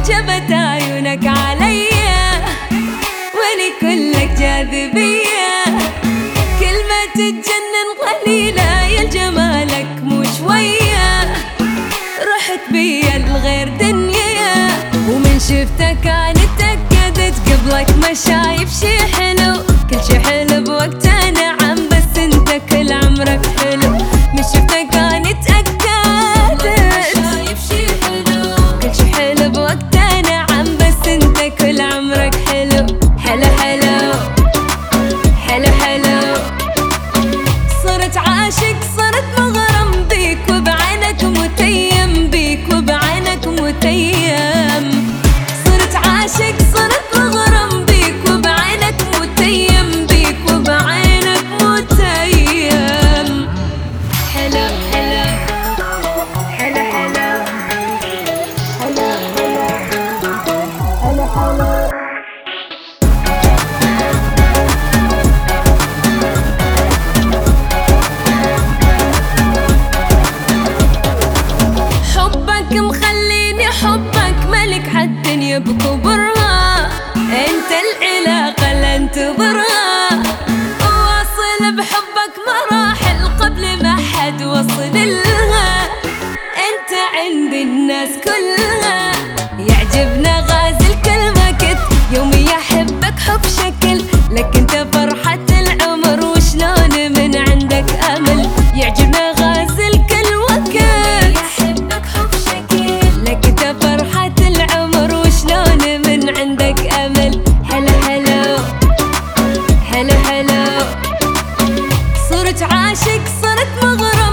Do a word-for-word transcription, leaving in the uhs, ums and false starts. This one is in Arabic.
وجبت عيونك عليا واني كلك جاذبية، كلمة تتجنن قليلة يا جمالك مو شوية، رحت بيا لغير دنيا ومن شفتك انا اتأكدت قبلك ما شايف شي حلو، كل شي حلو بوقته نعم بس انت كل عمرك حلو، من شفتك انا اتأكدت شايف شي حلو، كل شي حلو بوقته نعم بس انت كل عمرك حلو. حلو حلو حلو حلو صرت عاشق صرت مغرم بيك وبعينك متيم بيك وبعينك متيم، صرت عاشق صرت مغرم بيك وبعينك متيم بيك وبعينك متيم. حلو حلو حلو حلو حلو حلو حلو مخليني حبك ملك حالدنيا بكبرها، انت العلاقة اللي انتظرها، واصل بحبك مراحل قبل ما حد وصل لها، انت عند الناس كلها يعجبنا غازل كل ما كنت يومي احبك حب شكل، لك انت فرحة العمر وشلون من عندك امل، يعجبنا غازل كل وقت يحبك حب شكل، لك انت فرحة العمر وشلون من عندك امل. حلو حلو حلو حلو صرت عاشق صرت مغرم